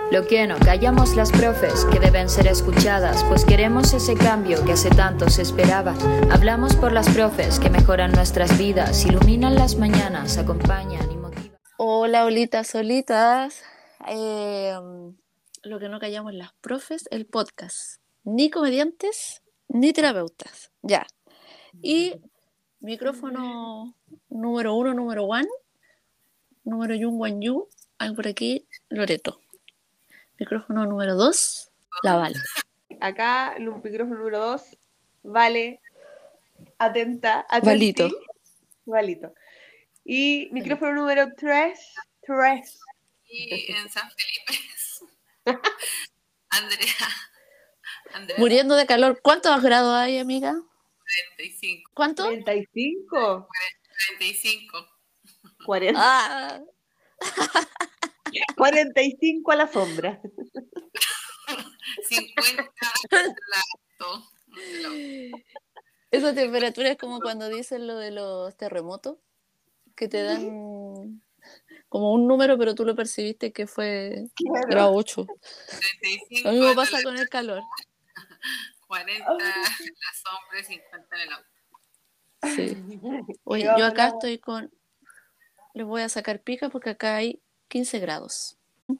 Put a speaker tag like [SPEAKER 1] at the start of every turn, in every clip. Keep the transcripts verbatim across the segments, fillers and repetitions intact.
[SPEAKER 1] Lo que no callamos las profes, que deben ser escuchadas, pues queremos ese cambio que hace tanto se esperaba. Hablamos por las profes, que mejoran nuestras vidas, iluminan las mañanas, acompañan y motivan.
[SPEAKER 2] Hola, olitas, solitas. Eh, lo que no callamos las profes, el podcast. Ni comediantes, ni terapeutas. Ya. Y micrófono número uno, número one, número yun, one yu. Hay por aquí, Loreto. Micrófono número dos, la Vale.
[SPEAKER 3] Acá, el micrófono número dos, Vale, atenta, atenti.
[SPEAKER 2] Valito.
[SPEAKER 3] Valito. Y micrófono número tres, tres.
[SPEAKER 4] Y en San Felipe, Andrea. Andrea.
[SPEAKER 2] Muriendo de calor. ¿Cuántos grados hay, amiga?
[SPEAKER 4] cuarenta y cinco.
[SPEAKER 2] ¿Cuánto?
[SPEAKER 3] ¿treinta y cinco?
[SPEAKER 4] cuarenta y cinco.
[SPEAKER 3] cuarenta.
[SPEAKER 2] Ah.
[SPEAKER 3] cuarenta y cinco a la sombra.
[SPEAKER 4] cincuenta alto.
[SPEAKER 2] Esa temperatura es como cuando dicen lo de los terremotos, que te dan como un número, pero tú lo percibiste que fue
[SPEAKER 3] Claro.
[SPEAKER 2] grado ocho.
[SPEAKER 4] treinta y cinco
[SPEAKER 2] Lo mismo
[SPEAKER 4] en
[SPEAKER 2] pasa
[SPEAKER 4] la-
[SPEAKER 2] con el calor.
[SPEAKER 4] cuarenta en la sombra y cincuenta en el auto.
[SPEAKER 2] Sí. Oye,
[SPEAKER 3] Llegamos
[SPEAKER 2] yo
[SPEAKER 3] a
[SPEAKER 2] acá
[SPEAKER 3] la-
[SPEAKER 2] estoy con... Les voy a sacar pica porque acá hay quince grados.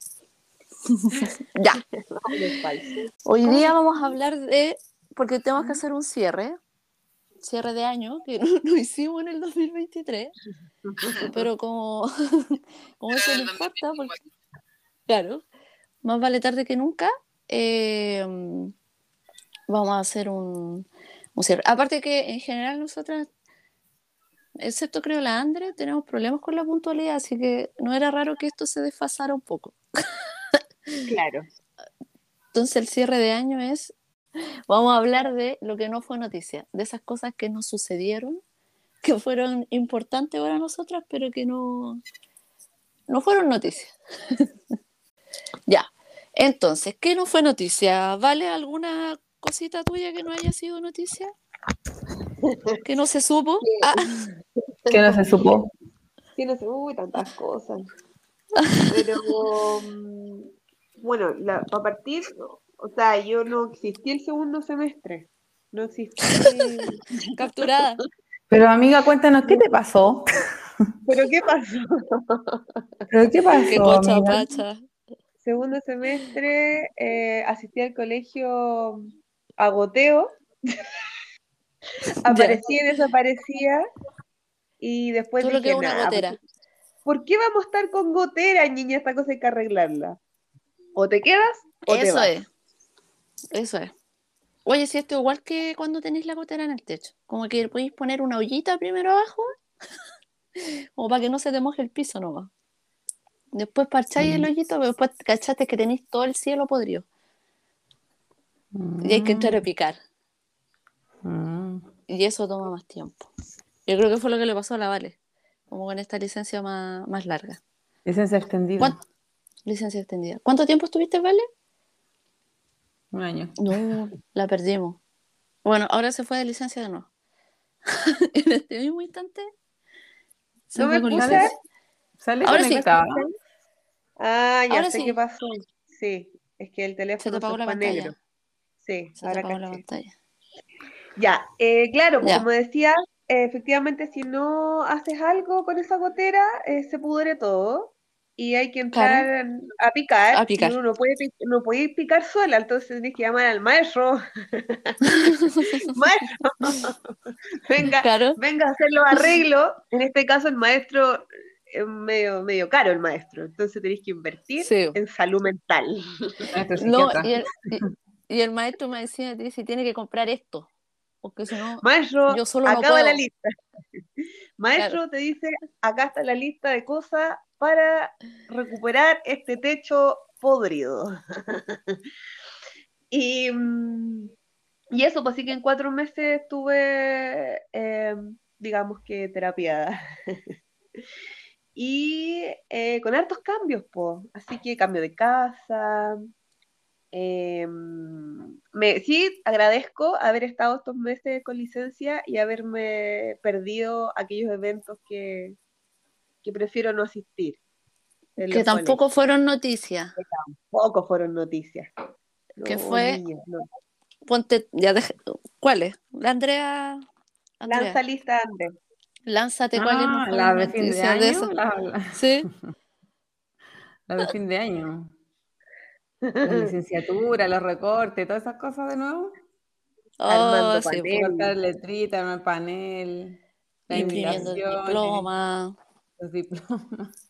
[SPEAKER 2] Ya. Hoy día vamos a hablar de... Porque tenemos que hacer un cierre. Cierre de año, que no lo hicimos en el dos mil veintitrés. Pero como, como eso no
[SPEAKER 4] Pero del
[SPEAKER 2] importa, porque, claro, más vale tarde que nunca, eh, vamos a hacer un, un cierre. Aparte que en general nosotras, excepto creo la Andre, tenemos problemas con la puntualidad, así que no era raro que esto se desfasara un poco.
[SPEAKER 3] Claro.
[SPEAKER 2] Entonces el cierre de año es, vamos a hablar de lo que no fue noticia, de esas cosas que nos sucedieron, que fueron importantes para nosotras, pero que no, no fueron noticias. Ya, entonces, ¿qué no fue noticia? ¿Vale alguna cosita tuya que no haya sido noticia? ¿Que no se supo? Ah,
[SPEAKER 5] Que no se supo.
[SPEAKER 3] Sí, no sé, uy, tantas cosas. Pero, um, bueno, la- para partir, o sea, yo no existí el segundo semestre. No existí.
[SPEAKER 2] capturada.
[SPEAKER 5] Pero amiga, cuéntanos, ¿qué te pasó?
[SPEAKER 3] ¿Pero qué pasó?
[SPEAKER 5] ¿Pero qué pasó,
[SPEAKER 2] Qué cocha
[SPEAKER 5] amiga?
[SPEAKER 2] pacha.
[SPEAKER 3] Segundo semestre, eh, asistí al colegio a goteo. Aparecía y desaparecía. Y después
[SPEAKER 2] Tú lo que
[SPEAKER 3] dije,
[SPEAKER 2] es una
[SPEAKER 3] nada,
[SPEAKER 2] gotera.
[SPEAKER 3] ¿por qué vamos a estar con gotera, niña? Esta cosa hay que arreglarla. O te quedas o te
[SPEAKER 2] Eso
[SPEAKER 3] vas.
[SPEAKER 2] es. Eso es. Oye, si esto es igual que cuando tenéis la gotera en el techo. Como que podéis poner una ollita primero abajo, como para que no se te moje el piso nomás. Después parcháis el hoyito, pero después cachaste que tenéis todo el cielo podrido. Y hay que entrar a picar.
[SPEAKER 5] Mm.
[SPEAKER 2] Y eso toma más tiempo. Yo creo que fue lo que le pasó a la Vale. Como con esta licencia más, más larga.
[SPEAKER 5] Licencia extendida.
[SPEAKER 2] ¿Cuán- Licencia extendida. ¿Cuánto tiempo estuviste, Vale?
[SPEAKER 5] Un año.
[SPEAKER 2] No, la perdimos. Bueno, ahora se fue de licencia de nuevo. En este mismo instante se
[SPEAKER 3] ¿No
[SPEAKER 2] fue
[SPEAKER 3] me
[SPEAKER 2] con
[SPEAKER 3] escuchas?
[SPEAKER 2] licencia.
[SPEAKER 5] Sale
[SPEAKER 2] Ahora sí.
[SPEAKER 5] conectada.
[SPEAKER 3] Ah, ya
[SPEAKER 2] Ahora
[SPEAKER 3] sé
[SPEAKER 2] sí.
[SPEAKER 3] qué pasó. Sí, es que el
[SPEAKER 2] Se
[SPEAKER 3] teléfono
[SPEAKER 2] te apagó
[SPEAKER 3] se
[SPEAKER 2] la
[SPEAKER 3] fue
[SPEAKER 2] pantalla.
[SPEAKER 3] negro. Sí,
[SPEAKER 2] Se te
[SPEAKER 3] ahora
[SPEAKER 2] apagó la
[SPEAKER 3] caché.
[SPEAKER 2] pantalla.
[SPEAKER 3] Ya, eh, claro, pues
[SPEAKER 2] Ya.
[SPEAKER 3] como decía, eh, efectivamente si no haces algo con esa gotera, eh, se pudre todo y hay que entrar
[SPEAKER 2] Claro.
[SPEAKER 3] a picar,
[SPEAKER 2] A
[SPEAKER 3] y
[SPEAKER 2] picar.
[SPEAKER 3] uno no puede, pi- no puede picar sola, entonces tienes que llamar al maestro. Maestro, venga,
[SPEAKER 2] Claro.
[SPEAKER 3] venga a hacer los arreglos. En este caso el maestro es medio, medio caro el maestro, entonces tenés que invertir
[SPEAKER 2] Sí.
[SPEAKER 3] en salud mental.
[SPEAKER 5] Nuestro
[SPEAKER 2] No,
[SPEAKER 5] psiquiatra.
[SPEAKER 2] y el, y, y el maestro me decía, dice, tiene que comprar esto. Porque si no,
[SPEAKER 3] Maestro,
[SPEAKER 2] yo solo no
[SPEAKER 3] acaba la
[SPEAKER 2] puedo.
[SPEAKER 3] lista. Maestro
[SPEAKER 2] Claro.
[SPEAKER 3] te dice, acá está la lista de cosas para recuperar este techo podrido. y, mm, y eso, pues sí que en cuatro meses estuve, eh, digamos que terapiada. y eh, con hartos cambios, pues. Así que cambio de casa. eh, me, sí, agradezco haber estado estos meses con licencia y haberme perdido aquellos eventos que, que prefiero no asistir. en
[SPEAKER 2] que
[SPEAKER 3] los
[SPEAKER 2] tampoco
[SPEAKER 3] colegios.
[SPEAKER 2] fueron noticias,
[SPEAKER 3] Pocos fueron noticias.
[SPEAKER 2] que
[SPEAKER 3] No,
[SPEAKER 2] fue,
[SPEAKER 3] niña, no.
[SPEAKER 2] ponte, ya dejé, ¿cuáles? La Andrea,
[SPEAKER 3] Lanza
[SPEAKER 2] Andrea,
[SPEAKER 3] lista, Andrés.
[SPEAKER 2] lánzate, ¿cuáles no
[SPEAKER 5] Ah,
[SPEAKER 2] fueron
[SPEAKER 5] las de fin de
[SPEAKER 2] noticias de
[SPEAKER 5] año,
[SPEAKER 2] eso?
[SPEAKER 5] las la,
[SPEAKER 2] Sí.
[SPEAKER 5] la de fin de año. La licenciatura, los recortes, todas esas cosas de nuevo.
[SPEAKER 2] Oh,
[SPEAKER 3] Armando
[SPEAKER 2] sí, po.
[SPEAKER 3] Panel.
[SPEAKER 5] Recortar letrita, armar panel, las
[SPEAKER 2] Imprimiendo el
[SPEAKER 5] invitaciones,
[SPEAKER 2] diploma.
[SPEAKER 5] los diplomas,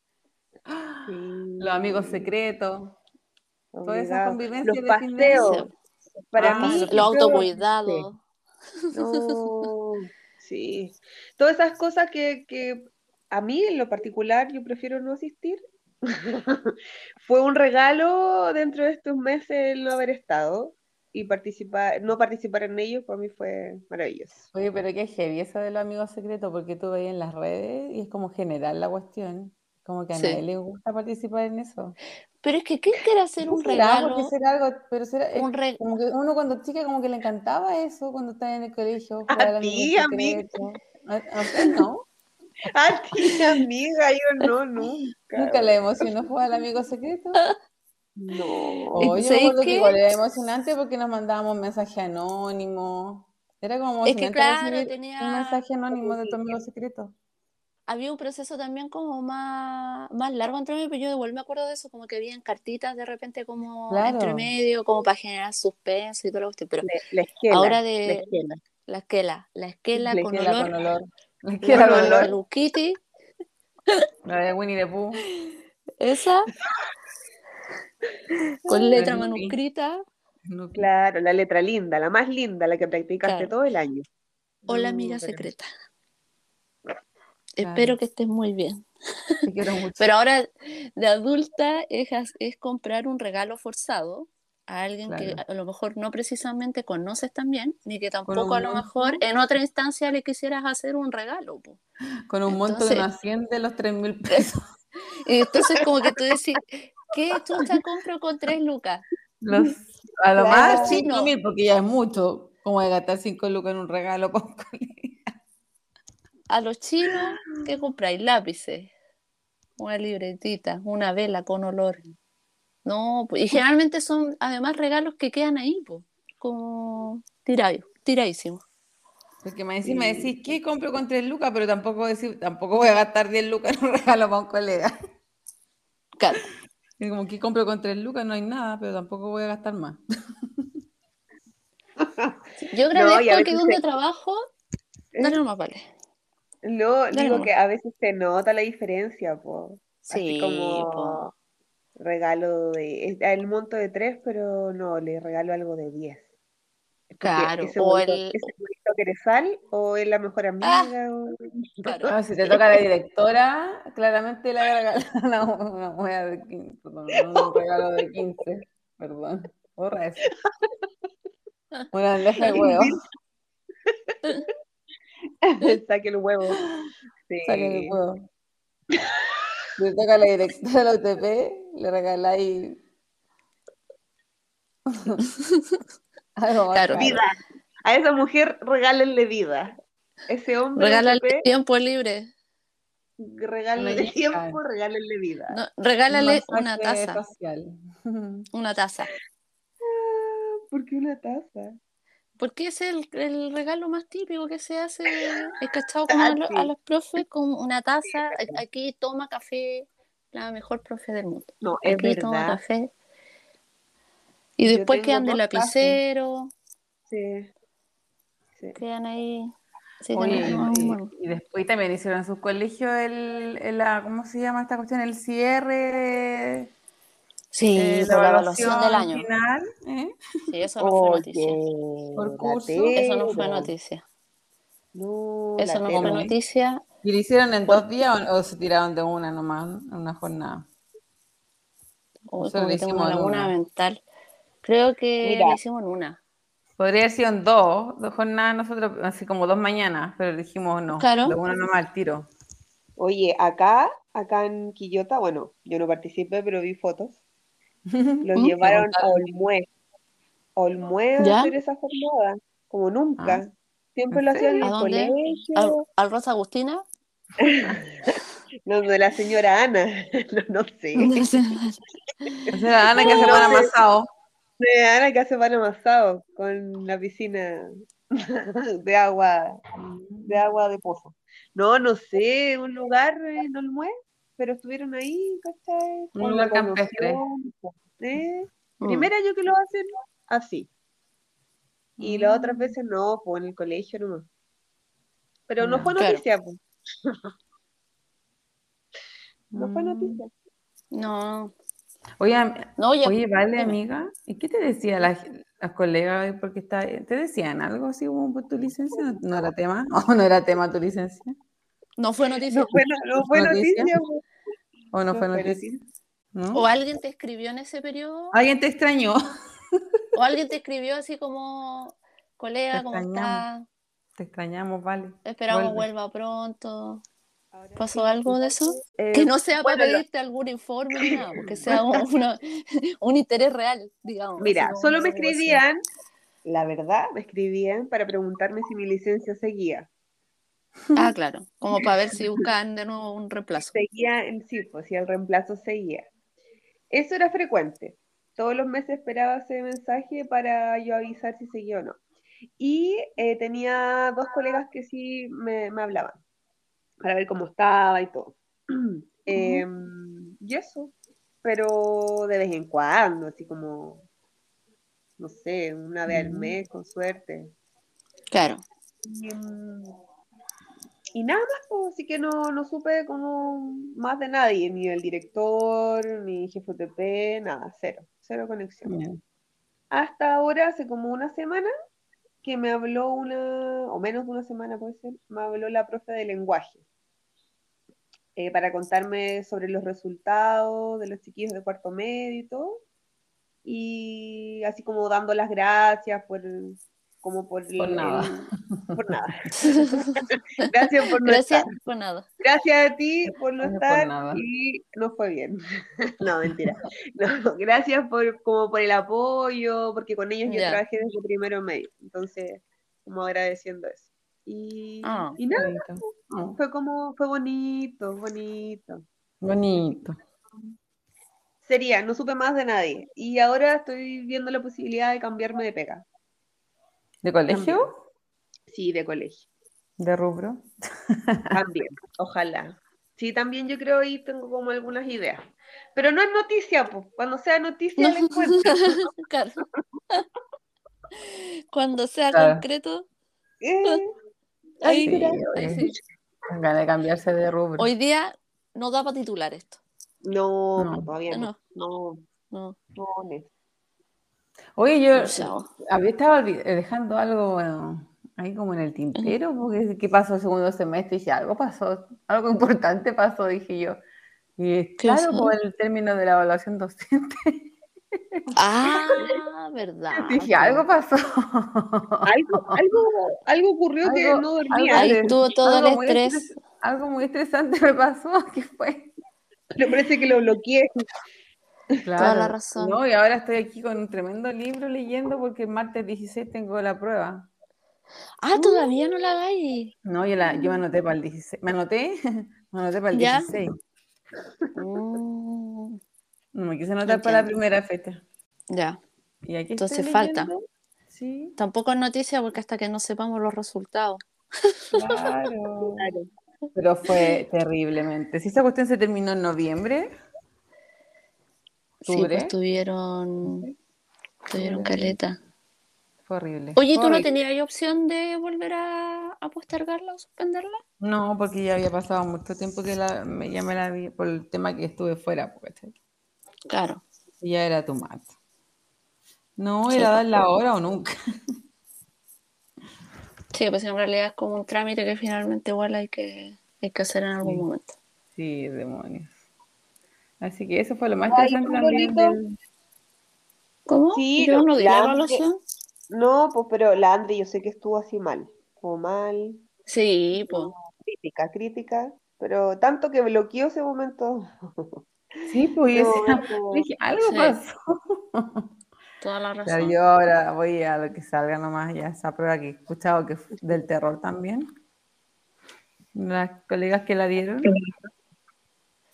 [SPEAKER 5] los amigos
[SPEAKER 3] Sí,
[SPEAKER 5] secretos, todas esas
[SPEAKER 3] obligado. Los
[SPEAKER 5] convivencias de fin de
[SPEAKER 2] Sí,
[SPEAKER 5] año.
[SPEAKER 3] paseos. Para
[SPEAKER 2] los
[SPEAKER 5] Ah,
[SPEAKER 2] paseos,
[SPEAKER 3] mí,
[SPEAKER 5] los
[SPEAKER 2] los
[SPEAKER 3] yo creo, sí.
[SPEAKER 2] autocuidados.
[SPEAKER 3] No, sí. Todas esas cosas que, que a mí en lo particular yo prefiero no asistir. Fue un regalo dentro de estos meses el no haber estado y participar, no participar en ellos para mí fue maravilloso.
[SPEAKER 5] Oye, pero qué heavy eso de los amigos secretos, porque tú veis en las redes y es como general la cuestión. Como que a nadie
[SPEAKER 2] Sí.
[SPEAKER 5] le gusta participar en eso.
[SPEAKER 2] Pero es que, ¿quién quiere hacer
[SPEAKER 5] ¿Qué
[SPEAKER 2] un
[SPEAKER 5] será? Porque
[SPEAKER 2] regalo?
[SPEAKER 5] será algo, pero será, es
[SPEAKER 2] Un re-
[SPEAKER 5] como que uno cuando chica como que le encantaba eso, cuando estaba en el colegio,
[SPEAKER 3] A
[SPEAKER 5] jugar al amigo
[SPEAKER 3] ti, amiga,
[SPEAKER 5] secreto. A, a usted no,
[SPEAKER 3] a ti, amiga, yo no, nunca.
[SPEAKER 5] nunca le emocionó jugar al amigo secreto.
[SPEAKER 3] No.
[SPEAKER 2] Es
[SPEAKER 5] O
[SPEAKER 2] que,
[SPEAKER 5] yo me
[SPEAKER 2] ¿sabéis
[SPEAKER 5] acuerdo que igual
[SPEAKER 2] qué?
[SPEAKER 5] era emocionante porque nos mandábamos mensajes anónimos. Era como
[SPEAKER 2] Es que,
[SPEAKER 5] emocionante
[SPEAKER 2] claro,
[SPEAKER 5] recibir un
[SPEAKER 2] tenía...
[SPEAKER 5] mensaje anónimo de tu amigo secreto.
[SPEAKER 2] Había un proceso también como más, más largo entre medio, pero yo igual me acuerdo de eso, como que habían cartitas de repente como entre
[SPEAKER 5] Claro,
[SPEAKER 2] medio, como para generar suspenso y todo lo que pero
[SPEAKER 3] Le- La esquela,
[SPEAKER 2] ahora
[SPEAKER 3] la
[SPEAKER 2] de
[SPEAKER 3] esquela.
[SPEAKER 2] la esquela, la esquela
[SPEAKER 3] La
[SPEAKER 2] con
[SPEAKER 5] que la
[SPEAKER 2] olor,
[SPEAKER 5] con olor. Que
[SPEAKER 2] la
[SPEAKER 5] la
[SPEAKER 3] con
[SPEAKER 5] con
[SPEAKER 2] de
[SPEAKER 3] olor.
[SPEAKER 5] olor.
[SPEAKER 2] Hello Kitty,
[SPEAKER 5] La de Winnie the Pooh.
[SPEAKER 2] esa, con
[SPEAKER 5] La
[SPEAKER 2] letra
[SPEAKER 5] Snoopy.
[SPEAKER 2] manuscrita,
[SPEAKER 5] Snoopy.
[SPEAKER 3] Claro, la letra linda, la más linda, la que practicaste
[SPEAKER 2] claro,
[SPEAKER 3] todo el año.
[SPEAKER 2] o la
[SPEAKER 3] No,
[SPEAKER 2] amiga
[SPEAKER 3] pero
[SPEAKER 2] secreta.
[SPEAKER 5] Claro.
[SPEAKER 2] Espero que estés muy bien.
[SPEAKER 5] Te quiero mucho.
[SPEAKER 2] Pero ahora de adulta es, as- es comprar un regalo forzado a alguien que
[SPEAKER 5] Claro.
[SPEAKER 2] a lo mejor no precisamente conoces tan bien, ni que
[SPEAKER 5] Con
[SPEAKER 2] tampoco a
[SPEAKER 5] un
[SPEAKER 2] lo mejor
[SPEAKER 5] monto,
[SPEAKER 2] en otra instancia le quisieras hacer un regalo, po.
[SPEAKER 5] con un monto que no
[SPEAKER 2] Entonces,
[SPEAKER 5] asciende los tres mil pesos.
[SPEAKER 2] y entonces como que tú decís, ¿qué chucha compro con tres lucas?
[SPEAKER 5] Los, a lo
[SPEAKER 2] A
[SPEAKER 5] más
[SPEAKER 2] los
[SPEAKER 3] claro.
[SPEAKER 5] cinco
[SPEAKER 2] chinos,
[SPEAKER 5] mil, porque ya es mucho. Como de gastar cinco lucas en un regalo con colega.
[SPEAKER 2] a los chinos, ¿qué compráis? Lápices, una libretita, una vela con olor. No, pues, y generalmente son además regalos que quedan ahí, pues, como tirados, tiradísimos.
[SPEAKER 5] Porque más encima
[SPEAKER 3] Sí.
[SPEAKER 5] decís, ¿qué compro con tres lucas? Pero tampoco decir, tampoco voy a gastar diez lucas en un regalo para un colega.
[SPEAKER 2] Claro.
[SPEAKER 5] Y como que compro con tres lucas, no hay nada, pero tampoco voy a gastar más.
[SPEAKER 2] Yo
[SPEAKER 3] No, y a
[SPEAKER 2] agradezco que
[SPEAKER 3] veces
[SPEAKER 2] donde
[SPEAKER 3] se,
[SPEAKER 2] trabajo, dale
[SPEAKER 3] ¿eh?
[SPEAKER 2] nomás, vale.
[SPEAKER 3] No,
[SPEAKER 2] Dale
[SPEAKER 3] digo
[SPEAKER 2] nomás.
[SPEAKER 3] que a veces se nota la diferencia, po. Así
[SPEAKER 2] Sí,
[SPEAKER 3] como
[SPEAKER 2] po.
[SPEAKER 3] regalo de, es el monto de tres, pero no, le regalo algo de diez. Es porque
[SPEAKER 2] Claro.
[SPEAKER 3] ese
[SPEAKER 2] O
[SPEAKER 3] huevito,
[SPEAKER 2] el.
[SPEAKER 3] ese huevito que le sale, o es la mejor
[SPEAKER 2] Ah,
[SPEAKER 3] amiga, o...
[SPEAKER 2] claro.
[SPEAKER 5] Ah, si te toca la directora, claramente le voy a regalar una, una wea de quince, perdón, un regalo de quince, perdón, borra eso. Una bandeja de huevos,
[SPEAKER 3] Imbécil. Saque el huevo.
[SPEAKER 5] saquen el
[SPEAKER 3] Sí.
[SPEAKER 5] huevo. Si te toca la directora de la U T P, le regaláis algo más
[SPEAKER 2] Claro.
[SPEAKER 5] caro.
[SPEAKER 3] Vida. A esa mujer regálenle vida. Ese hombre
[SPEAKER 2] Regálale
[SPEAKER 3] U T P,
[SPEAKER 2] tiempo libre.
[SPEAKER 5] Una
[SPEAKER 3] regálenle
[SPEAKER 5] yesca,
[SPEAKER 3] tiempo, regálenle vida.
[SPEAKER 2] No,
[SPEAKER 5] un
[SPEAKER 2] regálale una
[SPEAKER 5] masaje
[SPEAKER 2] taza.
[SPEAKER 5] facial.
[SPEAKER 2] Una taza.
[SPEAKER 3] Ah, ¿por qué una taza?
[SPEAKER 2] Porque es el, el regalo más típico que se hace. Es cachado como
[SPEAKER 3] Ah,
[SPEAKER 2] a, lo- a
[SPEAKER 3] sí,
[SPEAKER 2] los profes con una
[SPEAKER 3] sí,
[SPEAKER 2] taza.
[SPEAKER 3] es verdad.
[SPEAKER 2] Aquí toma café, la mejor profe del mundo.
[SPEAKER 3] No, es
[SPEAKER 2] Aquí toma
[SPEAKER 3] verdad.
[SPEAKER 2] café. Y
[SPEAKER 3] Yo
[SPEAKER 2] después
[SPEAKER 3] tengo
[SPEAKER 2] quedan de
[SPEAKER 3] dos tazas.
[SPEAKER 2] lapicero,
[SPEAKER 3] Sí, sí.
[SPEAKER 2] quedan ahí. Así que no,
[SPEAKER 5] Oye,
[SPEAKER 2] no,
[SPEAKER 5] y,
[SPEAKER 2] bueno.
[SPEAKER 5] y después también hicieron en sus colegios el, el- la, ¿cómo se llama esta cuestión? El cierre,
[SPEAKER 2] Sí,
[SPEAKER 5] eh, la
[SPEAKER 2] por la evaluación del
[SPEAKER 5] evaluación
[SPEAKER 2] año.
[SPEAKER 5] final, ¿eh?
[SPEAKER 2] Sí, eso no fue noticia.
[SPEAKER 3] Oye,
[SPEAKER 5] Por curso.
[SPEAKER 2] Eso no fue
[SPEAKER 3] latero.
[SPEAKER 2] noticia.
[SPEAKER 3] No,
[SPEAKER 2] Eso no fue
[SPEAKER 3] latero.
[SPEAKER 5] ¿Cómo?
[SPEAKER 2] noticia
[SPEAKER 5] ¿Y lo hicieron en dos
[SPEAKER 2] porque,
[SPEAKER 5] días o, o se tiraron de una nomás, en una jornada?
[SPEAKER 2] uy,
[SPEAKER 5] Nosotros
[SPEAKER 2] como
[SPEAKER 5] lo
[SPEAKER 2] que tengo una
[SPEAKER 5] hicimos en
[SPEAKER 2] laguna
[SPEAKER 5] una.
[SPEAKER 2] mental. Creo que
[SPEAKER 3] Mira,
[SPEAKER 2] le hicimos en una.
[SPEAKER 5] Podría haber sido en dos, dos jornadas nosotros, así como dos mañanas, pero dijimos no, de
[SPEAKER 2] Claro.
[SPEAKER 5] una nomás al tiro.
[SPEAKER 3] oye, acá, acá en Quillota, bueno, yo no participé, pero vi fotos. Los
[SPEAKER 2] ¿Mm?
[SPEAKER 5] Me
[SPEAKER 3] llevaron a
[SPEAKER 5] contaron.
[SPEAKER 3] Olmué, a Olmué a
[SPEAKER 2] ¿Ya?
[SPEAKER 3] hacer esa jornada, como
[SPEAKER 5] ¿Ah?
[SPEAKER 3] nunca. Siempre
[SPEAKER 5] ¿En
[SPEAKER 3] lo hacían en
[SPEAKER 2] ¿A
[SPEAKER 3] el
[SPEAKER 5] serio?
[SPEAKER 2] dónde? ¿Al,
[SPEAKER 3] colegio.
[SPEAKER 2] al Rosa Agustina?
[SPEAKER 3] No, de la señora Ana, no, no sé.
[SPEAKER 5] O sea, Ana que hace pan amasado.
[SPEAKER 3] De Ana que hace pan amasado con la piscina de agua, de agua de pozo. No, no sé, un lugar en Olmué, pero estuvieron ahí, ¿cachai?
[SPEAKER 5] Un
[SPEAKER 3] Con
[SPEAKER 5] lugar campestre.
[SPEAKER 3] promoción, ¿eh?
[SPEAKER 2] Mm.
[SPEAKER 3] Primera yo que lo hacen así. Y las otras
[SPEAKER 5] Mm.
[SPEAKER 3] veces no, pues en el colegio nomás. Pero no
[SPEAKER 5] Ya.
[SPEAKER 3] fue
[SPEAKER 2] Claro.
[SPEAKER 3] noticia, pues. No fue
[SPEAKER 5] Mm.
[SPEAKER 3] noticia.
[SPEAKER 2] No,
[SPEAKER 5] Oye, am-
[SPEAKER 2] no, ya.
[SPEAKER 5] oye, vale,
[SPEAKER 2] Dime.
[SPEAKER 5] amiga, ¿y qué te decía las, las colegas? Porque está, ¿te decían algo así como por tu licencia? ¿No, no era tema? ¿O no era tema tu licencia?
[SPEAKER 2] No fue noticia.
[SPEAKER 3] No fue, no, no
[SPEAKER 5] ¿No
[SPEAKER 3] fue
[SPEAKER 5] fue noticia?
[SPEAKER 3] noticia, pues.
[SPEAKER 5] ¿O no
[SPEAKER 3] No
[SPEAKER 5] fue
[SPEAKER 3] fue
[SPEAKER 5] noticia?
[SPEAKER 3] noticia.
[SPEAKER 5] ¿No?
[SPEAKER 2] O alguien te escribió en ese periodo,
[SPEAKER 5] ¿Alguien te extrañó?
[SPEAKER 2] o alguien te escribió así como,
[SPEAKER 5] Te
[SPEAKER 2] colega, ¿cómo
[SPEAKER 5] extrañamos,
[SPEAKER 2] está?
[SPEAKER 5] te extrañamos, vale.
[SPEAKER 2] Esperamos
[SPEAKER 5] Vuelve.
[SPEAKER 2] vuelva pronto.
[SPEAKER 3] Ahora
[SPEAKER 2] ¿Pasó
[SPEAKER 3] sí,
[SPEAKER 2] algo de eso?
[SPEAKER 3] eh,
[SPEAKER 2] Que no sea para
[SPEAKER 3] bueno, lo-
[SPEAKER 2] pedirte algún informe ni nada, porque sea una- un interés real, digamos. así
[SPEAKER 3] mira,
[SPEAKER 2] como
[SPEAKER 3] solo
[SPEAKER 2] una
[SPEAKER 3] me
[SPEAKER 2] preocupación.
[SPEAKER 3] escribían, la verdad, me escribían para preguntarme si mi licencia seguía.
[SPEAKER 2] Ah, claro, como para ver si buscan de nuevo un reemplazo.
[SPEAKER 3] Seguía, en sí, pues si el reemplazo seguía. Eso era frecuente. Todos los meses esperaba ese mensaje para yo avisar si seguía o no. Y eh, tenía dos colegas que sí me, me hablaban para ver cómo estaba y todo. Eh, y eso, pero de vez en cuando, así como, no sé, una vez al
[SPEAKER 5] Mm.
[SPEAKER 3] mes, con suerte.
[SPEAKER 2] Claro.
[SPEAKER 3] Y, mm, y nada más, pues, así que no, no supe como más de nadie, ni el director, ni jefe T P, nada, cero, cero conexión.
[SPEAKER 5] Ya.
[SPEAKER 3] Hasta ahora, hace como una semana, que me habló una, o menos de una semana puede ser, me habló la profe de lenguaje, eh, para contarme sobre los resultados de los chiquillos de cuarto medio y todo, y así como dando las gracias por, como por
[SPEAKER 5] Por
[SPEAKER 3] el,
[SPEAKER 5] nada.
[SPEAKER 3] el- por nada. Gracias por no
[SPEAKER 2] Gracias
[SPEAKER 3] estar.
[SPEAKER 2] por nada.
[SPEAKER 3] Gracias a ti por no
[SPEAKER 5] Gracias por
[SPEAKER 3] estar
[SPEAKER 5] nada.
[SPEAKER 3] y no fue bien. No, mentira. No, gracias por, como por el apoyo, porque con ellos yo
[SPEAKER 2] Ya.
[SPEAKER 3] trabajé desde primero medio, entonces como agradeciendo eso. Y,
[SPEAKER 2] Ah,
[SPEAKER 3] y nada,
[SPEAKER 5] Bonito. Oh,
[SPEAKER 3] fue como, fue bonito, bonito.
[SPEAKER 5] bonito.
[SPEAKER 3] Sería, no supe más de nadie. Y ahora estoy viendo la posibilidad de cambiarme de pega.
[SPEAKER 5] ¿De colegio?
[SPEAKER 3] También. Sí, de colegio.
[SPEAKER 5] ¿De rubro?
[SPEAKER 3] También, ojalá. Sí, también yo creo y tengo como algunas ideas. Pero no es noticia, pues. Cuando sea noticia les cuento.
[SPEAKER 2] claro. Cuando sea
[SPEAKER 5] Claro.
[SPEAKER 2] concreto,
[SPEAKER 3] Eh,
[SPEAKER 2] ahí,
[SPEAKER 5] Sí,
[SPEAKER 3] será.
[SPEAKER 2] ahí
[SPEAKER 5] oye,
[SPEAKER 2] sí.
[SPEAKER 5] con ganas de cambiarse de rubro.
[SPEAKER 2] Hoy día no da para titular esto.
[SPEAKER 3] No,
[SPEAKER 5] No.
[SPEAKER 3] pues todavía no.
[SPEAKER 2] No,
[SPEAKER 3] No,
[SPEAKER 2] no.
[SPEAKER 3] no, Nes.
[SPEAKER 5] Oye, yo
[SPEAKER 2] Pucha, oh.
[SPEAKER 5] había estado olvi- eh, dejando algo bueno, ahí como en el tintero, porque ¿qué pasó el segundo semestre? Y dije, algo pasó, algo importante pasó, dije yo. Y
[SPEAKER 2] ¿Qué
[SPEAKER 5] claro,
[SPEAKER 2] pasó?
[SPEAKER 5] por el término de la evaluación docente.
[SPEAKER 2] Ah, verdad.
[SPEAKER 5] Dije,
[SPEAKER 2] po.
[SPEAKER 5] algo pasó.
[SPEAKER 3] Algo, algo, algo ocurrió que
[SPEAKER 5] Algo,
[SPEAKER 3] no
[SPEAKER 5] algo,
[SPEAKER 3] dormía.
[SPEAKER 2] Ahí
[SPEAKER 5] de-
[SPEAKER 2] estuvo todo el
[SPEAKER 5] algo muy
[SPEAKER 2] estrés.
[SPEAKER 5] estres- algo muy estresante me pasó, ¿qué fue?
[SPEAKER 3] Le parece que lo bloqueé.
[SPEAKER 2] Toda la
[SPEAKER 5] Claro,
[SPEAKER 2] razón.
[SPEAKER 5] no, y ahora estoy aquí con un tremendo libro leyendo porque el martes dieciséis tengo la prueba.
[SPEAKER 2] Ah, todavía no la hagáis.
[SPEAKER 5] No, yo, la, yo me anoté para el dieciséis. ¿Me anoté? Me anoté para el
[SPEAKER 2] ¿Ya?
[SPEAKER 5] dieciséis.
[SPEAKER 2] Mm,
[SPEAKER 5] No me quise anotar para la
[SPEAKER 2] entiendo.
[SPEAKER 5] primera fecha.
[SPEAKER 2] Ya.
[SPEAKER 5] Y aquí
[SPEAKER 2] Entonces
[SPEAKER 5] estoy
[SPEAKER 2] falta.
[SPEAKER 5] leyendo. Sí,
[SPEAKER 2] Tampoco es noticia porque hasta que no sepamos los resultados.
[SPEAKER 5] claro.
[SPEAKER 3] Claro.
[SPEAKER 5] Pero fue terriblemente. Si esa cuestión se terminó en noviembre,
[SPEAKER 2] Sí, pues
[SPEAKER 5] octubre,
[SPEAKER 2] tuvieron, tuvieron caleta.
[SPEAKER 5] fue horrible.
[SPEAKER 2] Oye,
[SPEAKER 5] fue
[SPEAKER 2] ¿tú no
[SPEAKER 5] horrible.
[SPEAKER 2] tenías ahí opción de volver a, a postergarla o suspenderla?
[SPEAKER 5] No, porque ya había pasado mucho tiempo que la, me, ya me la vi por el tema que estuve fuera, ¿cachai?
[SPEAKER 2] Claro.
[SPEAKER 5] Y ya era tu mat. No,
[SPEAKER 2] Sí,
[SPEAKER 5] era
[SPEAKER 2] pues.
[SPEAKER 5] dar la hora o nunca.
[SPEAKER 2] Sí, pues en realidad es como un trámite que finalmente igual hay que, hay que hacer en algún
[SPEAKER 5] Sí.
[SPEAKER 2] momento.
[SPEAKER 5] Sí, demonios. Así que eso fue lo más
[SPEAKER 3] Ay,
[SPEAKER 5] interesante
[SPEAKER 3] un
[SPEAKER 5] también
[SPEAKER 3] bolito.
[SPEAKER 5] del...
[SPEAKER 2] ¿Cómo?
[SPEAKER 3] Sí,
[SPEAKER 2] Yo
[SPEAKER 3] no,
[SPEAKER 2] no di la
[SPEAKER 3] la Andre,
[SPEAKER 2] evaluación.
[SPEAKER 3] no, pues pero la Andre yo sé que estuvo así mal. Estuvo mal,
[SPEAKER 2] Sí, pues.
[SPEAKER 3] crítica, crítica, pero tanto que bloqueó ese momento.
[SPEAKER 5] Sí, pues yo
[SPEAKER 3] Ese
[SPEAKER 5] decía,
[SPEAKER 3] momento.
[SPEAKER 5] dije, algo
[SPEAKER 2] Sí,
[SPEAKER 5] pasó.
[SPEAKER 2] toda la
[SPEAKER 5] Claro,
[SPEAKER 2] razón.
[SPEAKER 5] yo ahora voy a lo que salga nomás, ya esa prueba que he escuchado que es del terror también. Las colegas que la dieron.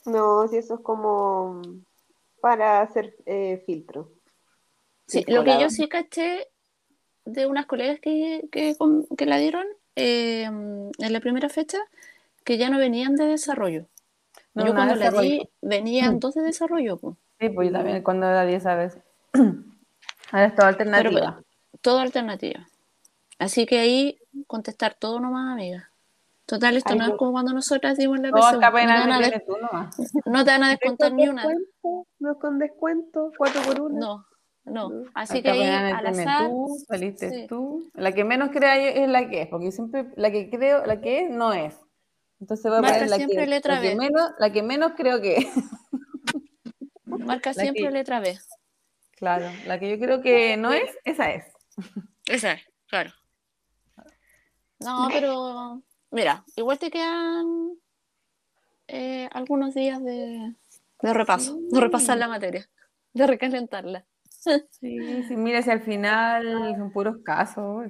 [SPEAKER 3] No, si eso es como para hacer eh, filtro,
[SPEAKER 2] Sí,
[SPEAKER 3] filtro
[SPEAKER 2] lo que yo
[SPEAKER 3] colado.
[SPEAKER 2] sí caché de unas colegas que, que, com- que la dieron eh, en la primera fecha, que ya no venían de desarrollo.
[SPEAKER 5] No,
[SPEAKER 2] Yo
[SPEAKER 5] nada
[SPEAKER 2] cuando
[SPEAKER 5] de
[SPEAKER 2] la
[SPEAKER 5] desarrollo.
[SPEAKER 2] di, venían dos de desarrollo, po.
[SPEAKER 5] Sí, pues yo también cuando era diez veces. Ahora es toda
[SPEAKER 2] Pero pues,
[SPEAKER 5] alternativa.
[SPEAKER 2] todo alternativa. Así que ahí contestar todo nomás, amiga. Total, esto
[SPEAKER 3] Ay,
[SPEAKER 2] no es
[SPEAKER 3] no,
[SPEAKER 2] como cuando nosotras dimos la
[SPEAKER 5] No, acá
[SPEAKER 2] P S U. No te
[SPEAKER 5] apenas
[SPEAKER 2] van
[SPEAKER 5] me
[SPEAKER 2] a, des-
[SPEAKER 5] tienes tú nomás.
[SPEAKER 2] no te van a
[SPEAKER 3] ¿no es
[SPEAKER 2] descontar
[SPEAKER 3] con
[SPEAKER 2] ni una.
[SPEAKER 3] descuento? ¿No es con descuento? ¿Cuatro por una?
[SPEAKER 2] No, no.
[SPEAKER 3] No.
[SPEAKER 2] Así que
[SPEAKER 5] Acá
[SPEAKER 2] ahí
[SPEAKER 5] apenas me
[SPEAKER 2] al
[SPEAKER 5] tienes
[SPEAKER 2] azar,
[SPEAKER 5] tú, saliste
[SPEAKER 2] sí.
[SPEAKER 5] tú. La que menos crea yo es la que es, porque yo siempre la que creo, la que es, no es. Entonces voy a poner
[SPEAKER 2] Marca
[SPEAKER 3] Claro.
[SPEAKER 5] la
[SPEAKER 2] siempre
[SPEAKER 5] que,
[SPEAKER 2] letra
[SPEAKER 5] la que
[SPEAKER 2] B.
[SPEAKER 5] menos, la que menos creo que es.
[SPEAKER 2] Marca
[SPEAKER 5] La
[SPEAKER 2] siempre
[SPEAKER 5] que,
[SPEAKER 2] letra B.
[SPEAKER 5] claro, la que yo creo que no es, esa es.
[SPEAKER 2] Esa es, claro. No, pero mira, igual te quedan eh, algunos días de, de repaso, de repasar
[SPEAKER 5] Sí,
[SPEAKER 2] la materia, de recalentarla.
[SPEAKER 5] sí, sí, mira, si al final son puros casos,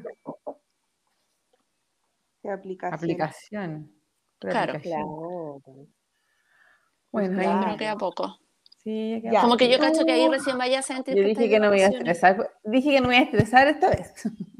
[SPEAKER 3] De aplicación.
[SPEAKER 5] aplicaciones, pura
[SPEAKER 2] Claro,
[SPEAKER 5] aplicación.
[SPEAKER 3] Claro. Pues
[SPEAKER 5] Bueno,
[SPEAKER 2] sí,
[SPEAKER 5] ahí
[SPEAKER 2] pero queda
[SPEAKER 3] claro.
[SPEAKER 2] poco.
[SPEAKER 5] sí, ya queda
[SPEAKER 3] Ya,
[SPEAKER 2] Como que yo
[SPEAKER 5] poquito.
[SPEAKER 2] cacho que ahí
[SPEAKER 3] tú,
[SPEAKER 2] recién vaya a sentir
[SPEAKER 5] Yo
[SPEAKER 2] que
[SPEAKER 5] dije
[SPEAKER 2] estáis
[SPEAKER 5] que
[SPEAKER 2] de
[SPEAKER 5] no me iba a
[SPEAKER 2] vacaciones.
[SPEAKER 5] estresar, dije que no me iba a estresar esta vez.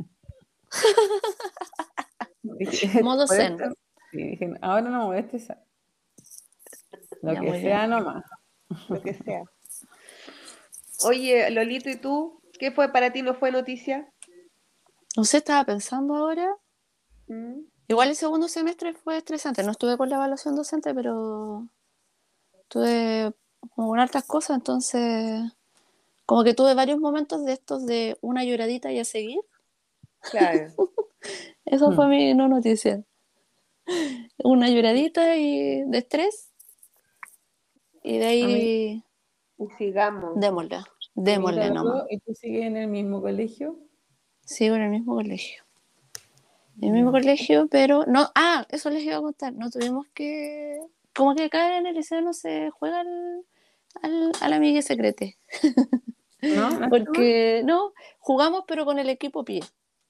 [SPEAKER 5] Dije,
[SPEAKER 2] Modo
[SPEAKER 5] por
[SPEAKER 2] zen.
[SPEAKER 5] esto, sí, dije, ahora no me voy a estresar. Lo
[SPEAKER 2] Ya,
[SPEAKER 5] que
[SPEAKER 2] muy bien.
[SPEAKER 5] sea nomás.
[SPEAKER 3] lo que sea. Oye, Lolito, ¿y tú? ¿Qué fue para ti? ¿No fue noticia?
[SPEAKER 2] No sé, estaba pensando ahora.
[SPEAKER 3] ¿Mm?
[SPEAKER 2] Igual el segundo semestre fue estresante. No estuve con la evaluación docente, pero estuve con hartas cosas, entonces como que tuve varios momentos de estos de una lloradita y a seguir.
[SPEAKER 3] Claro.
[SPEAKER 2] Eso fue
[SPEAKER 5] Hmm.
[SPEAKER 2] mi no noticia. Una lloradita y de estrés y de
[SPEAKER 5] A mí,
[SPEAKER 2] ahí
[SPEAKER 3] Y sigamos.
[SPEAKER 2] démosle,
[SPEAKER 5] a mí
[SPEAKER 2] démosle nomás.
[SPEAKER 5] todo, ¿y tú sigues en el mismo colegio?
[SPEAKER 2] Sigo en el mismo colegio. En el mismo
[SPEAKER 5] Ya.
[SPEAKER 2] colegio, pero no, ah, eso les iba a contar. No tuvimos que, como que acá en el liceo no se juega al, al, al amigue secrete.
[SPEAKER 5] ¿No? ¿No está mal?
[SPEAKER 2] Porque no, jugamos pero con el equipo pie.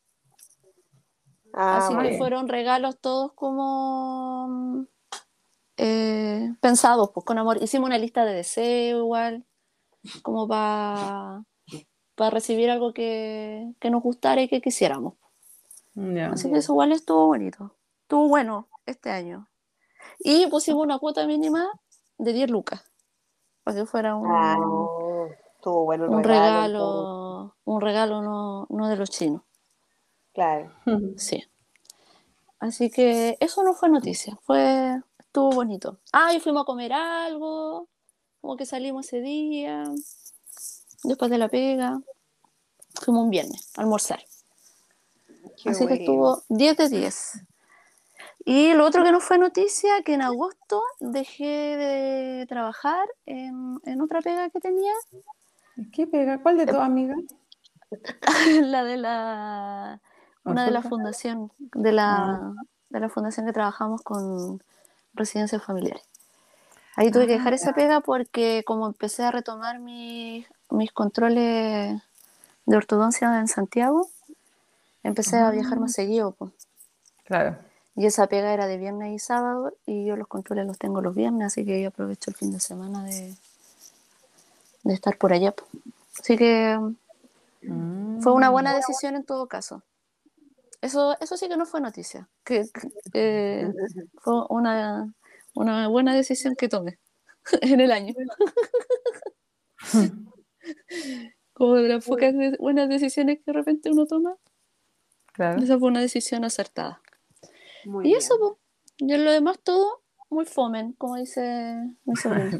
[SPEAKER 3] Ah,
[SPEAKER 2] Así
[SPEAKER 5] Ah,
[SPEAKER 2] que
[SPEAKER 5] ya.
[SPEAKER 3] bueno.
[SPEAKER 2] fueron regalos todos como eh, pensados, pues con amor. Hicimos una lista de deseos igual, como para pa recibir algo que, que nos gustara y que quisiéramos.
[SPEAKER 5] Ya.
[SPEAKER 2] Así que
[SPEAKER 3] Ya.
[SPEAKER 2] eso igual estuvo bonito. Estuvo bueno este año. Y pusimos una cuota mínima de diez lucas, para que fuera
[SPEAKER 3] Ah,
[SPEAKER 2] un,
[SPEAKER 3] estuvo bueno el
[SPEAKER 2] un
[SPEAKER 3] regalo, entonces.
[SPEAKER 2] regalo, un regalo no, no de los chinos.
[SPEAKER 3] Claro.
[SPEAKER 2] Sí. Así que eso no fue noticia, fue, estuvo bonito. Ah, y fuimos a comer algo, como que salimos ese día, después de la pega, fuimos un viernes a almorzar.
[SPEAKER 3] Qué
[SPEAKER 2] Así que
[SPEAKER 3] bueno.
[SPEAKER 2] estuvo diez de diez. Y lo otro que no fue noticia, que en agosto dejé de trabajar en, en otra pega que tenía,
[SPEAKER 5] ¿Qué pega? ¿Cuál de todas, amiga?
[SPEAKER 2] la de la, una de la
[SPEAKER 5] Consulta.
[SPEAKER 2] fundación, de
[SPEAKER 5] Ah,
[SPEAKER 2] la, de la fundación que trabajamos con residencias familiares. Ahí tuve que
[SPEAKER 5] ah,
[SPEAKER 2] dejar esa
[SPEAKER 5] ya.
[SPEAKER 2] pega porque como empecé a retomar mis, mis controles de ortodoncia en Santiago, empecé a viajar
[SPEAKER 5] Ah,
[SPEAKER 2] más seguido, pues.
[SPEAKER 5] claro.
[SPEAKER 2] Y esa pega era de viernes y sábado y yo los controles los tengo los viernes, así que yo aprovecho el fin de semana de, de estar por allá, po. Así que fue una
[SPEAKER 5] Mm.
[SPEAKER 2] buena decisión en todo caso. Eso, eso sí que no fue noticia, que eh, fue una, una buena decisión que tomé en el año. Como de las
[SPEAKER 3] Muy,
[SPEAKER 2] pocas de- buenas decisiones que de repente uno toma,
[SPEAKER 5] Claro.
[SPEAKER 2] esa fue una decisión acertada.
[SPEAKER 3] muy
[SPEAKER 2] Y eso,
[SPEAKER 3] bien.
[SPEAKER 2] pues, y en lo demás todo muy fomen, como dice mi sobrino.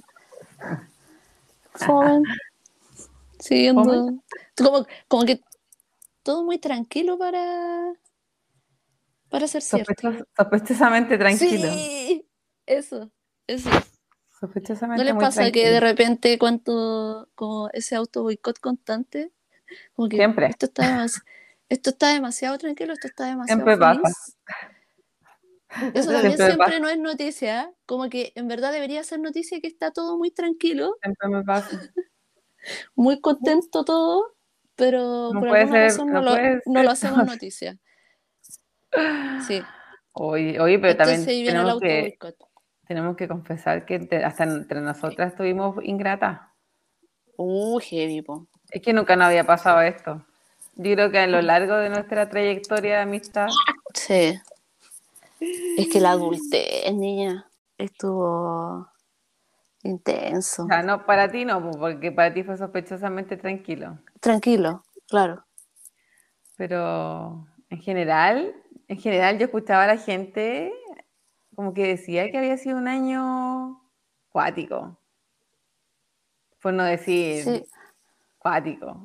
[SPEAKER 2] Fomen,
[SPEAKER 5] ¿Fome?
[SPEAKER 2] siguiendo. Como, como que todo muy tranquilo para, para ser cierto.
[SPEAKER 5] Sospechos- sospechosamente tranquilo.
[SPEAKER 2] Sí, eso, eso. ¿No
[SPEAKER 5] Sospechosamente
[SPEAKER 2] les
[SPEAKER 5] muy
[SPEAKER 2] pasa que de
[SPEAKER 5] tranquilo.
[SPEAKER 2] repente cuanto como ese auto boicot constante, como que
[SPEAKER 5] Siempre.
[SPEAKER 2] esto está demasiado, esto está demasiado tranquilo, esto está demasiado
[SPEAKER 5] Siempre pasa.
[SPEAKER 2] feliz? Eso también
[SPEAKER 5] Siempre me pasa.
[SPEAKER 2] siempre no es noticia, ¿eh? Como que en verdad debería ser noticia que está todo muy tranquilo,
[SPEAKER 5] Siempre me pasa.
[SPEAKER 2] muy contento todo, pero
[SPEAKER 5] No
[SPEAKER 2] por
[SPEAKER 5] puede
[SPEAKER 2] alguna
[SPEAKER 5] ser,
[SPEAKER 2] razón no
[SPEAKER 5] no
[SPEAKER 2] lo,
[SPEAKER 5] puede
[SPEAKER 2] no lo
[SPEAKER 5] ser.
[SPEAKER 2] hacemos noticia. Sí,
[SPEAKER 5] Oye, oye, pero
[SPEAKER 2] entonces
[SPEAKER 5] también
[SPEAKER 2] ahí viene el
[SPEAKER 5] tenemos
[SPEAKER 2] auto
[SPEAKER 5] que,
[SPEAKER 2] boicot.
[SPEAKER 5] tenemos que confesar que entre- hasta entre nosotras estuvimos ingratas.
[SPEAKER 2] Uh, heavy, po.
[SPEAKER 5] Es que nunca nos había pasado esto. Yo creo que a lo largo de nuestra trayectoria de amistad,
[SPEAKER 2] Sí. Es que la adultez, niña, estuvo intenso.
[SPEAKER 5] o sea, no, para ti no, pues, porque para ti fue sospechosamente tranquilo.
[SPEAKER 2] Tranquilo, claro.
[SPEAKER 5] Pero en general, en general yo escuchaba a la gente como que decía que había sido un año cuático. Por no decir
[SPEAKER 2] Sí.
[SPEAKER 5] cuático.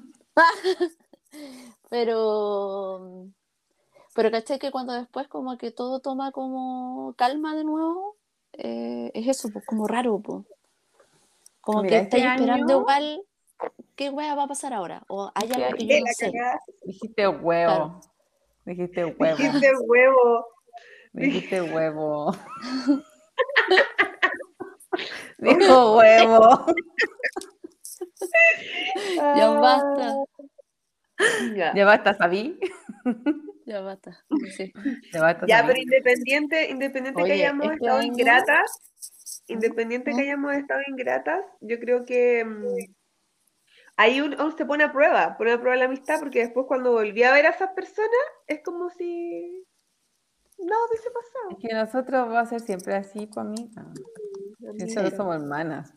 [SPEAKER 2] Pero, pero caché que cuando después como que todo toma como calma de nuevo, eh, es eso, pues como raro, pues. Como
[SPEAKER 5] Mira,
[SPEAKER 2] que
[SPEAKER 5] este
[SPEAKER 2] estáis esperando
[SPEAKER 5] año,
[SPEAKER 2] igual, ¿qué wea va a pasar ahora? O hay
[SPEAKER 5] este
[SPEAKER 2] algo que
[SPEAKER 5] año
[SPEAKER 2] yo
[SPEAKER 3] De
[SPEAKER 2] no
[SPEAKER 3] la
[SPEAKER 2] sé.
[SPEAKER 3] cagada.
[SPEAKER 5] dijiste huevo.
[SPEAKER 2] Claro.
[SPEAKER 5] Dijiste huevo.
[SPEAKER 3] Dijiste huevo.
[SPEAKER 5] Dijiste huevo. Dijo huevo.
[SPEAKER 2] Ya basta,
[SPEAKER 3] Ya.
[SPEAKER 5] Ya basta, ¿sabí?
[SPEAKER 2] ya basta. Sí.
[SPEAKER 5] Ya basta,
[SPEAKER 3] Ya,
[SPEAKER 5] ¿sabí?
[SPEAKER 3] pero independiente, independiente que
[SPEAKER 2] Oye,
[SPEAKER 3] hayamos
[SPEAKER 2] este
[SPEAKER 3] estado
[SPEAKER 2] año-
[SPEAKER 3] ingratas, independiente
[SPEAKER 2] ¿Mm?
[SPEAKER 3] que hayamos estado ingratas, yo creo que mm, ahí uno, uno se pone a prueba, pone a prueba la amistad, porque después cuando volví a ver a esas personas, es como si no hubiese
[SPEAKER 5] Es
[SPEAKER 3] pasado.
[SPEAKER 5] que nosotros va a ser siempre así, pues, amiga.
[SPEAKER 3] Amiga.
[SPEAKER 5] Nosotros somos hermanas.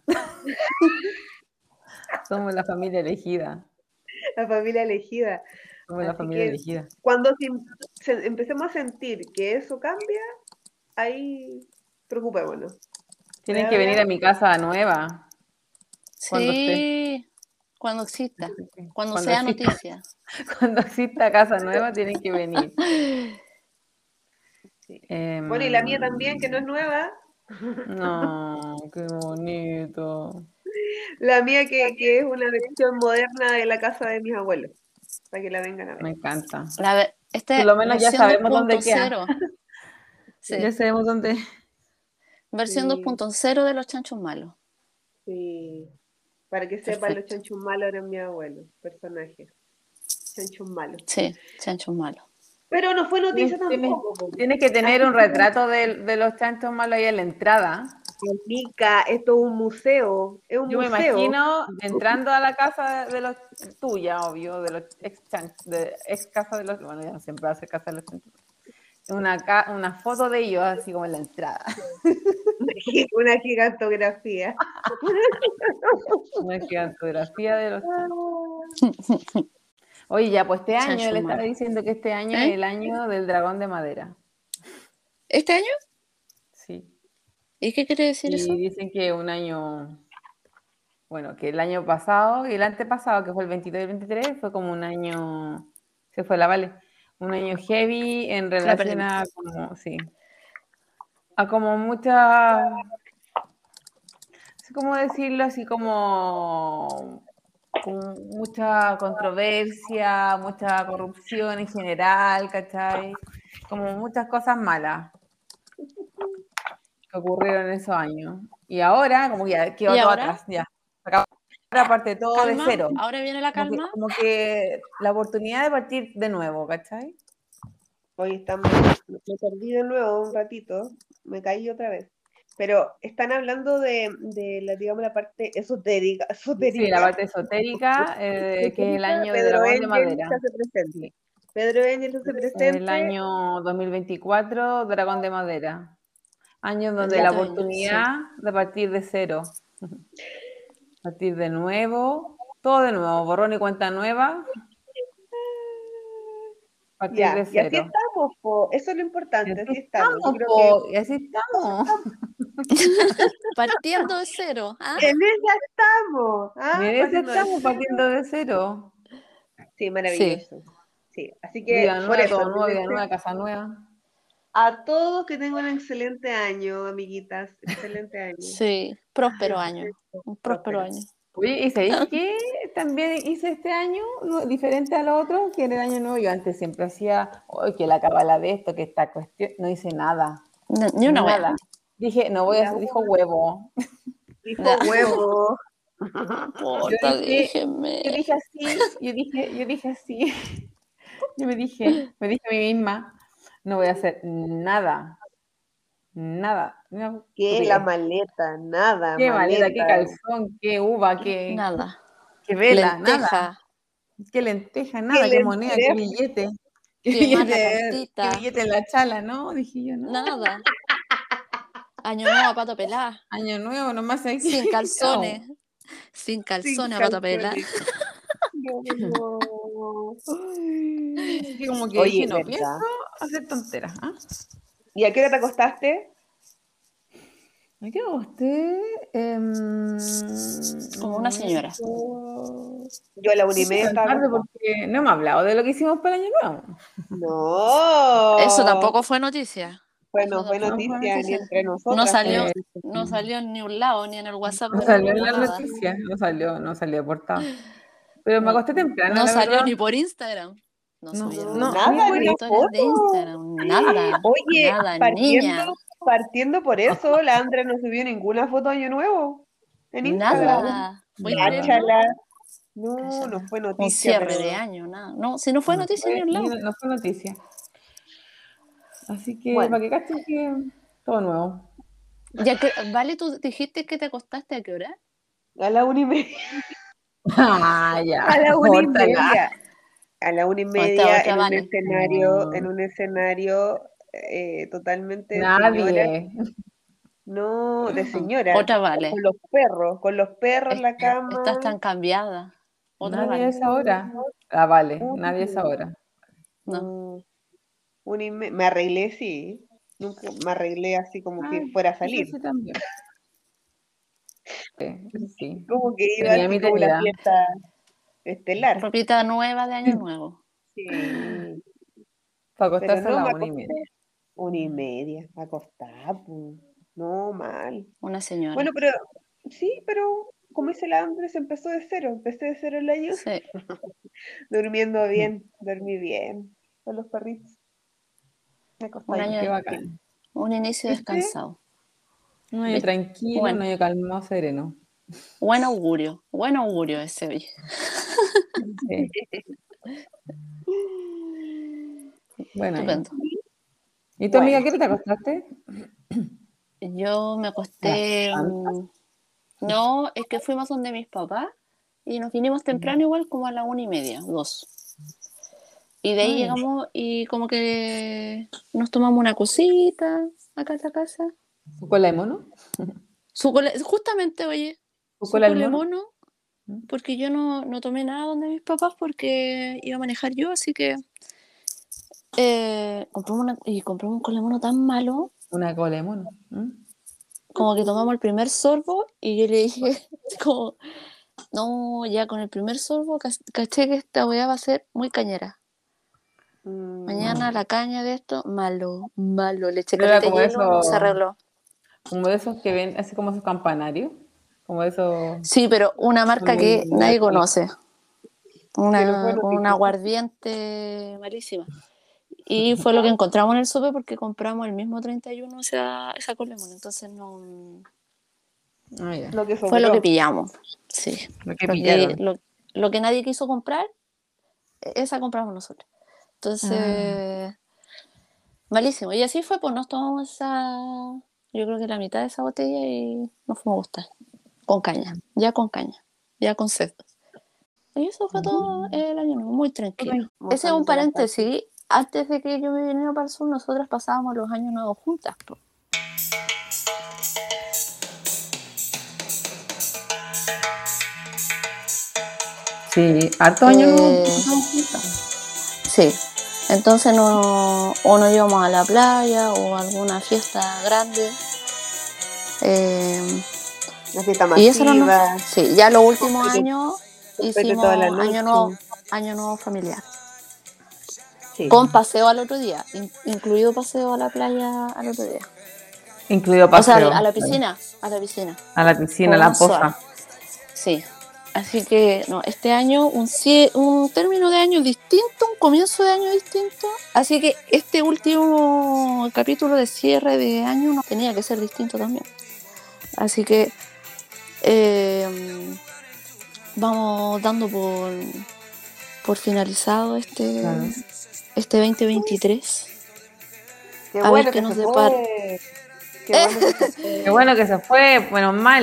[SPEAKER 5] Somos la familia elegida.
[SPEAKER 3] La familia elegida.
[SPEAKER 5] Somos la
[SPEAKER 3] Así
[SPEAKER 5] familia
[SPEAKER 3] que
[SPEAKER 5] elegida.
[SPEAKER 3] cuando se- se- empecemos a sentir que eso cambia, ahí preocupémonos.
[SPEAKER 5] Tienen
[SPEAKER 3] Pero
[SPEAKER 5] que venir
[SPEAKER 3] ahora-
[SPEAKER 5] a mi casa nueva. Cuando esté.
[SPEAKER 2] Sí, cuando exista, cuando
[SPEAKER 5] Cuando
[SPEAKER 2] sea
[SPEAKER 5] exista,
[SPEAKER 2] noticia.
[SPEAKER 5] cuando exista casa nueva, tienen que venir.
[SPEAKER 3] sí.
[SPEAKER 5] Em,
[SPEAKER 3] Bueno, y la mía también, que no es nueva.
[SPEAKER 5] No, qué bonito.
[SPEAKER 3] La mía que, que es una versión moderna de la casa de mis abuelos, para que la vengan a
[SPEAKER 5] Me
[SPEAKER 3] ver.
[SPEAKER 5] encanta.
[SPEAKER 2] La ve- esta
[SPEAKER 5] Por lo menos ya
[SPEAKER 2] versión
[SPEAKER 5] sabemos dónde queda.
[SPEAKER 2] dos punto cero. Sí,
[SPEAKER 5] Ya sabemos dónde.
[SPEAKER 2] versión
[SPEAKER 3] Sí.
[SPEAKER 2] dos punto cero de los chanchos malos.
[SPEAKER 3] Sí. Para que sepan, los
[SPEAKER 2] Perfecto.
[SPEAKER 3] chanchos malos eran mis abuelos, personajes. Chanchos malos.
[SPEAKER 2] Sí, chanchos malos.
[SPEAKER 3] Pero no fue noticia
[SPEAKER 5] Tienes, tienes-
[SPEAKER 3] tampoco, po.
[SPEAKER 5] tienes que tener
[SPEAKER 3] Así
[SPEAKER 5] un
[SPEAKER 3] que,
[SPEAKER 5] retrato de, de los chanchos malos ahí en la entrada.
[SPEAKER 3] Mica, esto es un museo. Es un
[SPEAKER 5] Yo me
[SPEAKER 3] museo.
[SPEAKER 5] imagino entrando a la casa de los tuya, obvio, de los ex, chan- de ex casa de los, bueno, ya no siempre hace casa de los chanchos. Una, ca- una foto de ellos así como en la entrada.
[SPEAKER 3] Una gigantografía.
[SPEAKER 5] Una gigantografía de los chanchos. Oye, ya, pues este año,
[SPEAKER 2] Chancho
[SPEAKER 5] le estaba
[SPEAKER 2] malo.
[SPEAKER 5] diciendo que este año
[SPEAKER 2] ¿Eh?
[SPEAKER 5] es el año del dragón de madera.
[SPEAKER 2] ¿Este año?
[SPEAKER 5] Sí.
[SPEAKER 2] ¿Y qué quiere decir
[SPEAKER 5] Y
[SPEAKER 2] eso?
[SPEAKER 5] dicen que un año, bueno, que el año pasado y el antepasado, que fue el veintidós y el veintitrés, fue como un año, se fue la Vale, un año heavy en
[SPEAKER 2] La
[SPEAKER 5] relación
[SPEAKER 2] perdimos.
[SPEAKER 5] a como, sí, a como mucha, no sé cómo decirlo, así como, como mucha controversia, mucha corrupción en general, ¿cachai? Como muchas cosas malas que ocurrieron en esos años. Y ahora, como que ya quedó
[SPEAKER 2] ¿Y
[SPEAKER 5] todo
[SPEAKER 2] ahora?
[SPEAKER 5] atrás, ya. Ahora parte todo de
[SPEAKER 2] ¿Calma?
[SPEAKER 5] cero.
[SPEAKER 2] ¿Ahora viene la
[SPEAKER 5] Como que,
[SPEAKER 2] calma?
[SPEAKER 5] como que la oportunidad de partir de nuevo, ¿cachai?
[SPEAKER 3] Hoy estamos, me perdí de nuevo un ratito, me caí otra vez. Pero están hablando de, de la, digamos, la parte esotérica,
[SPEAKER 5] Sí, la
[SPEAKER 3] esotérica.
[SPEAKER 5] parte esotérica, eh, que es el año de
[SPEAKER 3] Pedro
[SPEAKER 5] dragón de
[SPEAKER 3] Engel
[SPEAKER 5] madera.
[SPEAKER 3] se hace presente.
[SPEAKER 5] Sí.
[SPEAKER 3] Pedro Engel se hace presente.
[SPEAKER 5] El año dos mil veinticuatro, dragón de madera. Año donde
[SPEAKER 2] Este
[SPEAKER 5] la
[SPEAKER 2] año,
[SPEAKER 5] oportunidad de partir de cero. Partir de nuevo, todo de nuevo, borrón y cuenta nueva. Partir
[SPEAKER 3] Ya,
[SPEAKER 5] de
[SPEAKER 3] y así
[SPEAKER 5] cero.
[SPEAKER 3] estamos, po. Eso es lo
[SPEAKER 5] Y
[SPEAKER 3] importante,
[SPEAKER 5] así
[SPEAKER 3] así estamos. Yo
[SPEAKER 5] estamos,
[SPEAKER 3] creo
[SPEAKER 5] po, y así estamos.
[SPEAKER 2] Partiendo de cero. ¿Ah?
[SPEAKER 3] que en esa estamos. ¿ah?
[SPEAKER 5] Y en ese
[SPEAKER 3] Partiendo de
[SPEAKER 5] estamos partiendo de cero.
[SPEAKER 3] Sí, maravilloso. Sí, así que
[SPEAKER 5] Vida
[SPEAKER 3] por
[SPEAKER 5] nueva,
[SPEAKER 3] eso,
[SPEAKER 5] todo nuevo, vida
[SPEAKER 3] excelente-
[SPEAKER 5] nueva, casa nueva.
[SPEAKER 3] a todos que tengan un excelente año, amiguitas. Excelente año.
[SPEAKER 2] Sí, próspero año. Un próspero
[SPEAKER 3] Próspero.
[SPEAKER 2] año.
[SPEAKER 5] Oye, ¿y sabéis qué? También hice este año, no, diferente al otro, que en el año nuevo yo antes siempre hacía, oye, que la cabala de esto, que esta cuestión, no hice nada,
[SPEAKER 2] No, ni una
[SPEAKER 5] nada.
[SPEAKER 2] wea.
[SPEAKER 5] Dije, no voy a
[SPEAKER 3] Ya,
[SPEAKER 5] hacer, dijo huevo.
[SPEAKER 3] Dijo
[SPEAKER 2] Ya.
[SPEAKER 3] huevo.
[SPEAKER 2] Puta,
[SPEAKER 5] Yo dije-
[SPEAKER 2] déjeme.
[SPEAKER 5] Yo dije así, yo dije, yo dije así. Yo me dije, me dije a mí misma, no voy a hacer nada. nada. Una
[SPEAKER 3] ¿Qué?
[SPEAKER 5] estupidez.
[SPEAKER 3] La maleta, nada,
[SPEAKER 5] Qué maleta, qué
[SPEAKER 3] maleta.
[SPEAKER 5] calzón, qué uva, qué,
[SPEAKER 2] Nada.
[SPEAKER 5] qué vela, nada.
[SPEAKER 2] Lenteja.
[SPEAKER 5] Qué lenteja, nada, qué moneda, qué
[SPEAKER 3] lenteja.
[SPEAKER 5] billete. Qué
[SPEAKER 2] Qué mala
[SPEAKER 5] billete, qué
[SPEAKER 2] cartita.
[SPEAKER 5] billete en la chala, ¿no? Dije yo, no.
[SPEAKER 2] Nada. Año nuevo a pato pelá.
[SPEAKER 5] Año nuevo, nomás hay que.
[SPEAKER 2] Sin calzones.
[SPEAKER 5] Chao.
[SPEAKER 2] Sin
[SPEAKER 3] Sin
[SPEAKER 2] calzones a pato pelá.
[SPEAKER 3] calzones. No. Ay.
[SPEAKER 5] Así que como que
[SPEAKER 3] Oye,
[SPEAKER 5] dije, no
[SPEAKER 3] ¿verdad?
[SPEAKER 5] pienso hacer tonteras. ¿Ah?
[SPEAKER 3] ¿Y a qué hora te acostaste?
[SPEAKER 5] ¿A qué usted? Em,
[SPEAKER 2] Como una señora.
[SPEAKER 3] Yo a la una y
[SPEAKER 5] Sí,
[SPEAKER 3] media
[SPEAKER 5] tan
[SPEAKER 3] estaba
[SPEAKER 5] tarde
[SPEAKER 3] acostada.
[SPEAKER 5] porque no hemos hablado de lo que hicimos para el año nuevo.
[SPEAKER 3] No.
[SPEAKER 2] Eso tampoco fue noticia.
[SPEAKER 3] Bueno, fue
[SPEAKER 2] Eso tampoco
[SPEAKER 3] noticia,
[SPEAKER 2] fue
[SPEAKER 3] ni
[SPEAKER 2] noticia.
[SPEAKER 3] entre nosotras.
[SPEAKER 2] No salió,
[SPEAKER 5] Eh,
[SPEAKER 2] no salió en ni un lado, ni en el WhatsApp
[SPEAKER 5] no
[SPEAKER 2] de la
[SPEAKER 5] salió en
[SPEAKER 2] Lola,
[SPEAKER 5] las
[SPEAKER 2] nada.
[SPEAKER 5] noticias, no salió, no salió portada. Pero me
[SPEAKER 2] No,
[SPEAKER 5] acosté temprano,
[SPEAKER 2] no
[SPEAKER 5] la
[SPEAKER 2] salió
[SPEAKER 5] verdad.
[SPEAKER 2] ni por Instagram. No,
[SPEAKER 5] No,
[SPEAKER 2] subieron
[SPEAKER 5] no,
[SPEAKER 2] nada
[SPEAKER 5] ni
[SPEAKER 3] nada,
[SPEAKER 5] por
[SPEAKER 3] ni una
[SPEAKER 2] historias de
[SPEAKER 3] foto.
[SPEAKER 2] Instagram. Nada.
[SPEAKER 3] Oye,
[SPEAKER 2] Nada,
[SPEAKER 3] partiendo,
[SPEAKER 2] niña.
[SPEAKER 3] partiendo por eso, la Andrea no subió ninguna foto de Año Nuevo en Instagram.
[SPEAKER 2] Nada. ¿Puedes
[SPEAKER 5] Nada.
[SPEAKER 2] creerlo?
[SPEAKER 3] Cáchala. No,
[SPEAKER 2] Cáchala.
[SPEAKER 3] no fue
[SPEAKER 2] Un
[SPEAKER 3] noticia,
[SPEAKER 2] cierre
[SPEAKER 3] pero
[SPEAKER 2] de año, nada. No, si no fue
[SPEAKER 5] No
[SPEAKER 2] noticia ni
[SPEAKER 5] fue,
[SPEAKER 2] un
[SPEAKER 5] ni-
[SPEAKER 2] lado.
[SPEAKER 5] no fue noticia. Así que,
[SPEAKER 3] bueno,
[SPEAKER 5] para que cachen que todo nuevo.
[SPEAKER 2] Ya que, vale, tú dijiste que te acostaste a qué hora?
[SPEAKER 3] a la una y media.
[SPEAKER 5] Ah, ya.
[SPEAKER 3] A la una y
[SPEAKER 5] córtala.
[SPEAKER 3] media. A la una y
[SPEAKER 2] Esta
[SPEAKER 3] media
[SPEAKER 2] otra
[SPEAKER 3] en un
[SPEAKER 2] vale.
[SPEAKER 3] escenario,
[SPEAKER 5] No.
[SPEAKER 3] en un escenario eh, totalmente de señora.
[SPEAKER 5] Nadie.
[SPEAKER 3] No, de señora.
[SPEAKER 2] Otra vale.
[SPEAKER 3] Con los perros, con los perros en la
[SPEAKER 2] Es-
[SPEAKER 3] cama.
[SPEAKER 2] Estás tan cambiada. Otra
[SPEAKER 5] Nadie a
[SPEAKER 2] vale.
[SPEAKER 5] esa hora. Ah, vale.
[SPEAKER 3] Uy,
[SPEAKER 5] Nadie a esa hora.
[SPEAKER 2] No.
[SPEAKER 3] no. Una y me, me arreglé, sí. Nunca me arreglé así como que
[SPEAKER 5] Ah,
[SPEAKER 3] fuera a
[SPEAKER 5] eso
[SPEAKER 3] salir.
[SPEAKER 5] sí también. Sí, eso sí.
[SPEAKER 3] Como que iba
[SPEAKER 5] Tenía
[SPEAKER 3] así
[SPEAKER 5] mi
[SPEAKER 3] como una
[SPEAKER 5] tenida.
[SPEAKER 3] fiesta estelar.
[SPEAKER 2] Ropita nueva de año nuevo.
[SPEAKER 3] Sí.
[SPEAKER 5] Para
[SPEAKER 3] Pero
[SPEAKER 5] acostarse a
[SPEAKER 3] no
[SPEAKER 5] las
[SPEAKER 3] me
[SPEAKER 5] una y
[SPEAKER 3] acosté.
[SPEAKER 5] media.
[SPEAKER 3] Una y media, acostada, pues. No, mal.
[SPEAKER 2] Una señora.
[SPEAKER 3] Bueno, pero sí, pero como dice la Andrés, empezó de cero. Empecé de cero el año.
[SPEAKER 2] Sí.
[SPEAKER 3] Durmiendo bien, dormí bien. Con los perritos. Me acosté
[SPEAKER 2] Un
[SPEAKER 3] bien.
[SPEAKER 2] año
[SPEAKER 5] Qué
[SPEAKER 2] de-
[SPEAKER 5] bacán.
[SPEAKER 2] Un inicio
[SPEAKER 3] ¿Viste?
[SPEAKER 2] descansado.
[SPEAKER 5] Un año
[SPEAKER 2] ¿Ves?
[SPEAKER 5] tranquilo,
[SPEAKER 2] Bueno.
[SPEAKER 5] un año calmado, sereno.
[SPEAKER 2] Buen augurio. Buen augurio ese hoy.
[SPEAKER 5] Sí. Bueno,
[SPEAKER 2] Estupendo.
[SPEAKER 5] ¿y tu amiga
[SPEAKER 3] Bueno.
[SPEAKER 5] qué te acostaste?
[SPEAKER 2] Yo me acosté. mm, No, es que fuimos donde mis papás y nos vinimos temprano, igual como a la una y media, dos. Y de ahí
[SPEAKER 5] Ay.
[SPEAKER 2] llegamos y como que nos tomamos una cosita acá en la casa.
[SPEAKER 5] ¿Su cola de mono?
[SPEAKER 2] Su cole- Justamente, oye,
[SPEAKER 5] ¿Su
[SPEAKER 2] su
[SPEAKER 5] cola del
[SPEAKER 2] cole
[SPEAKER 5] mono?
[SPEAKER 2] mono, porque yo no, no tomé nada donde mis papás porque iba a manejar yo, así que eh, compramos una, y compramos un cole mono tan malo,
[SPEAKER 5] Una cola de mono. ¿Mm?
[SPEAKER 2] como que tomamos el primer sorbo y yo le dije, como, no, ya con el primer sorbo ca- caché que esta weá va a ser muy cañera.
[SPEAKER 3] Mm,
[SPEAKER 2] Mañana la caña de esto, malo, malo. Le eché
[SPEAKER 5] Pero era
[SPEAKER 2] caleta de
[SPEAKER 5] como
[SPEAKER 2] hielo, no
[SPEAKER 5] eso-
[SPEAKER 2] se arregló.
[SPEAKER 5] Como de esos que ven, así como esos campanarios. Como de esos.
[SPEAKER 2] Sí, pero una marca
[SPEAKER 5] Muy-
[SPEAKER 2] que
[SPEAKER 5] muy
[SPEAKER 2] nadie
[SPEAKER 5] rico.
[SPEAKER 2] conoce.
[SPEAKER 3] Pero
[SPEAKER 2] Una,
[SPEAKER 3] bueno,
[SPEAKER 2] con un
[SPEAKER 3] tipo,
[SPEAKER 2] aguardiente malísima. Y fue lo que encontramos en el súper porque compramos el mismo treinta y uno esa, esa con limón. Entonces no
[SPEAKER 5] Ah, ya.
[SPEAKER 3] lo que sobró.
[SPEAKER 2] fue lo que pillamos. Sí.
[SPEAKER 5] Lo que
[SPEAKER 2] Lo que,
[SPEAKER 5] pillaron.
[SPEAKER 2] lo, lo que nadie quiso comprar, esa compramos nosotros. Entonces, malísimo. Y así fue, pues nos tomamos esa, yo creo que la mitad de esa botella y nos fuimos a gustar. Con caña, ya con caña, ya con sed. Y eso fue todo el año nuevo, muy tranquilo.
[SPEAKER 3] Muy
[SPEAKER 2] Ese es un
[SPEAKER 3] bonito la
[SPEAKER 2] paréntesis. Antes de que yo me viniera para el sur, nosotras pasábamos los años nuevos juntas. po.
[SPEAKER 5] Sí, harto año
[SPEAKER 2] Eh,
[SPEAKER 5] nuevo. pasamos juntas.
[SPEAKER 2] Sí. Entonces no, o nos íbamos a la playa o a alguna fiesta grande. Eh,
[SPEAKER 3] La fiesta
[SPEAKER 2] y eso no,
[SPEAKER 3] masiva.
[SPEAKER 2] no- sí, ya los últimos
[SPEAKER 3] Copete-
[SPEAKER 2] años
[SPEAKER 3] copete
[SPEAKER 2] hicimos
[SPEAKER 3] toda la
[SPEAKER 2] año
[SPEAKER 3] noche.
[SPEAKER 2] nuevo, año nuevo familiar.
[SPEAKER 3] Sí.
[SPEAKER 2] Con paseo al otro día, in- incluido paseo a la playa al otro día.
[SPEAKER 5] Incluido
[SPEAKER 2] O sea,
[SPEAKER 5] paseo.
[SPEAKER 2] a la piscina, a la piscina.
[SPEAKER 5] A la piscina, a la
[SPEAKER 2] Con
[SPEAKER 5] poza.
[SPEAKER 2] sol. Sí. Así que, no, este año un, cie- un término de año distinto, un comienzo de año distinto. Así que este último capítulo de cierre de año no tenía que ser distinto también. Así que eh, vamos dando por, por finalizado este,
[SPEAKER 5] Claro.
[SPEAKER 2] este veinte veintitrés.
[SPEAKER 3] Qué
[SPEAKER 2] a ver
[SPEAKER 3] bueno
[SPEAKER 2] qué
[SPEAKER 3] que
[SPEAKER 2] nos
[SPEAKER 3] se
[SPEAKER 2] depara.
[SPEAKER 3] fue. Qué bueno que se fue.
[SPEAKER 5] Qué bueno que se fue, menos mal.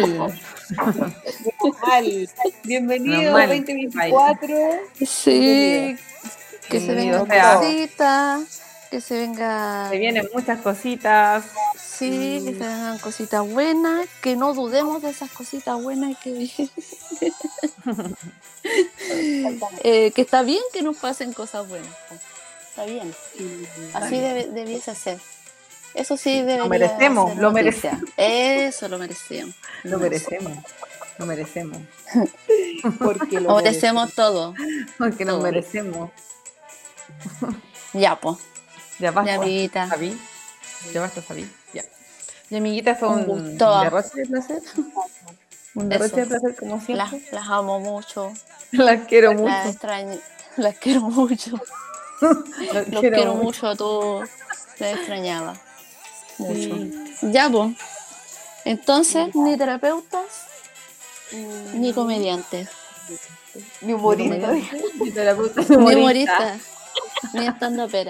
[SPEAKER 3] Mal. Bienvenido
[SPEAKER 5] Menos mal.
[SPEAKER 3] veinte veinticuatro.
[SPEAKER 2] Sí, que se
[SPEAKER 5] Bienvenido
[SPEAKER 2] vengan
[SPEAKER 5] sea.
[SPEAKER 2] cositas, que se venga...
[SPEAKER 5] Se vienen muchas cositas.
[SPEAKER 2] Sí, que se vengan cositas buenas, que no dudemos de esas cositas buenas que vienen. Eh, que está bien que nos pasen cosas buenas. po. Está bien. Así debe- debiese ser. Eso sí debería
[SPEAKER 5] merecemos,
[SPEAKER 2] ser
[SPEAKER 5] lo
[SPEAKER 2] noticia. Eso lo merecemos.
[SPEAKER 5] Lo merecemos. Lo merecemos.
[SPEAKER 3] Porque
[SPEAKER 2] Lo
[SPEAKER 3] lo
[SPEAKER 2] merecemos todo.
[SPEAKER 5] Porque nos
[SPEAKER 2] Todo.
[SPEAKER 5] merecemos.
[SPEAKER 2] Ya, pues.
[SPEAKER 5] Ya basta.
[SPEAKER 2] Ya, amiguita.
[SPEAKER 5] Sabí. Ya basta, sabí. Ya. Y amiguitas, fue
[SPEAKER 2] Un
[SPEAKER 5] un,
[SPEAKER 2] gusto.
[SPEAKER 5] un derroche de placer. Un derroche
[SPEAKER 2] Eso.
[SPEAKER 5] de placer como siempre.
[SPEAKER 2] Las, las amo mucho.
[SPEAKER 5] Las quiero mucho.
[SPEAKER 2] Las extraño. Las quiero mucho.
[SPEAKER 5] Las
[SPEAKER 2] Los quiero mucho a todos. Les extrañaba. Mucho.
[SPEAKER 5] Sí.
[SPEAKER 2] Ya, pues. Entonces, ni terapeutas, ni comediantes,
[SPEAKER 3] Ni humorista.
[SPEAKER 5] Mi terapeuta es
[SPEAKER 2] ni
[SPEAKER 5] humorista.
[SPEAKER 2] humoristas, ni estandopera.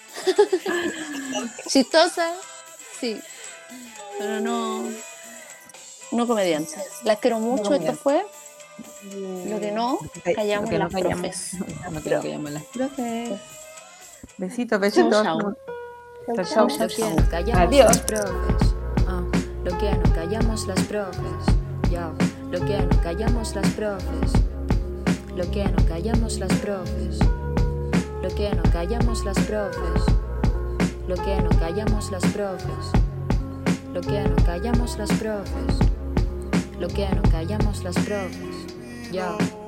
[SPEAKER 2] Chistosa, sí, pero no, no comediantes. Las quiero mucho. Esto fue lo que no callamos
[SPEAKER 5] Lo que no
[SPEAKER 2] las
[SPEAKER 5] callamos.
[SPEAKER 2] profes.
[SPEAKER 5] Lo que no callamos las profes. Besitos,
[SPEAKER 2] Chau,
[SPEAKER 5] besitos.
[SPEAKER 2] chau.
[SPEAKER 5] Chau, chau.
[SPEAKER 1] Lo que no callamos
[SPEAKER 5] Adiós.
[SPEAKER 1] las profes. Ah, lo que no callamos las profes. Ya, lo que no callamos las profes. Lo que no callamos las profes. Lo que no callamos las profes. Lo que no callamos las profes. Lo que no callamos las profes. Lo que no callamos las profes. Ya.